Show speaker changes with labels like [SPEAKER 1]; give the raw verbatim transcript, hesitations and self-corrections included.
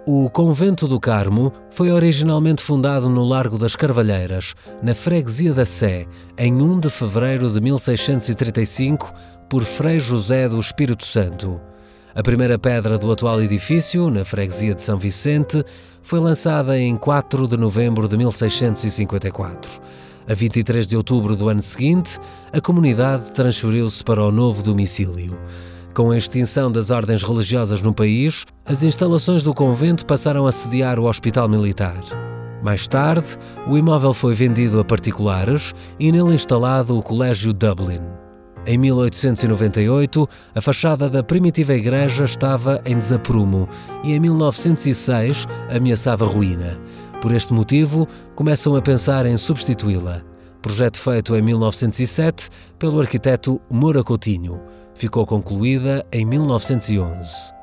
[SPEAKER 1] O Convento do Carmo foi originalmente fundado no Largo das Carvalheiras, na freguesia da Sé, em primeiro de fevereiro de mil seiscentos e trinta e cinco, por Frei José do Espírito Santo. A primeira pedra do atual edifício, na freguesia de São Vicente, foi lançada em quatro de novembro de mil seiscentos e cinquenta e quatro. A vinte e três de outubro do ano seguinte, a comunidade transferiu-se para o novo domicílio. Com a extinção das ordens religiosas no país, as instalações do convento passaram a sediar o Hospital Militar. Mais tarde, o imóvel foi vendido a particulares e nele instalado o Colégio Dublin. Em mil oitocentos e noventa e oito, a fachada da primitiva igreja estava em desaprumo e em mil novecentos e seis ameaçava ruína. Por este motivo, começam a pensar em substituí-la. Projeto feito em mil novecentos e sete pelo arquiteto Moura Coutinho. Ficou concluída em mil novecentos e onze.